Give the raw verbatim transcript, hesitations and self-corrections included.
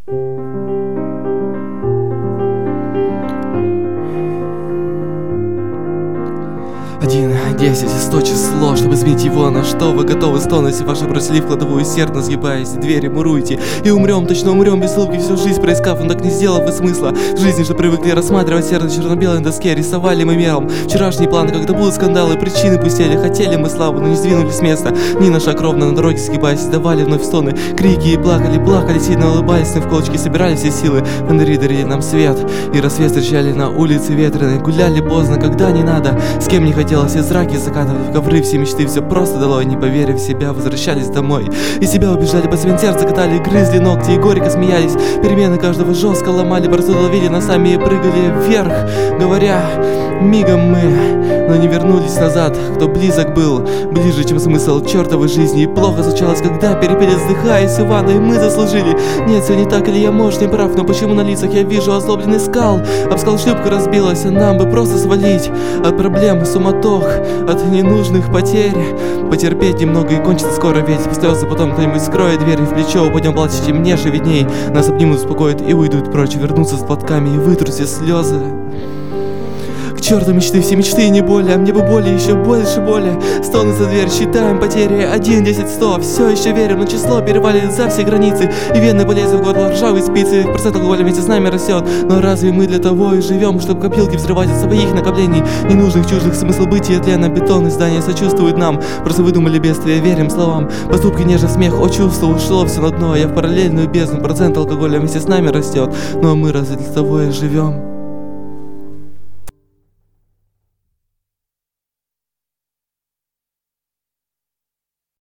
Один, десять, сто число, чтобы сбить его. На что вы готовы стонуть? Ваши бросили в кладовую, усердно сгибаясь, двери муруйте. И умрем, точно умрем, без улыбки всю жизнь проискав, но так не сделав и смысла в жизни, что привыкли рассматривать сердце черно-белой на доске. Рисовали мы мелом вчерашние планы, когда будут скандалы, причины пустели. Хотели мы славу, но не сдвинулись с места. Ни на шаг ровно на дороге сгибаясь, давали вновь стоны, крики и плакали, плакали, сильно улыбались, но в колочки собирали все силы. Фонари дарили нам свет, и рассвет встречали на улице ветреной. Гуляли поздно, когда не надо, с кем не хотелось, все зраки закатывали в ковры, все мечты все просто долой, не поверив в себя, возвращались домой. И себя убежали, под своим сердце катали, грызли ногти и горько смеялись. Перемены каждого жестко ломали, борцу ловили носами и прыгали вверх, говоря: мигом мы, но не вернулись назад. Кто близок был, ближе, чем смысл чертовой жизни. И плохо случалось, когда перепели, вздыхаясь, Ивана, и мы заслужили. Нет, все не так, или я, может, не прав, но почему на лицах я вижу озлобленный скал? Об скал шлюпка разбилась, а нам бы просто свалить от проблем, суматох, от ненужных потерь. Потерпеть немного и кончится скоро, ведь слезы потом кто-нибудь скроет дверь, и в плечо упадем плача, чем мне же видней. Нас обнимут, успокоят и уйдут прочь, вернутся с платками и вытрут все слезы. К черту мечты, все мечты и не боли, а мне бы боли, еще больше боли. Стоны за дверь, считаем потери, один, десять, сто. Все еще верим, но число перевалит за все границы. И вены полезут в горло, ржавые спицы. Процент алкоголя вместе с нами растет. Но разве мы для того и живем, чтобы копилки взрывать от своих накоплений ненужных, чужих? Смысл бытия тлена, бетон и здания сочувствуют нам. Просто выдумали бедствие, верим словам. Поступки, нежный смех, о чувство, ушло все на дно. Я в параллельную бездну, процент алкоголя вместе с нами растет. Но мы разве для того и живем?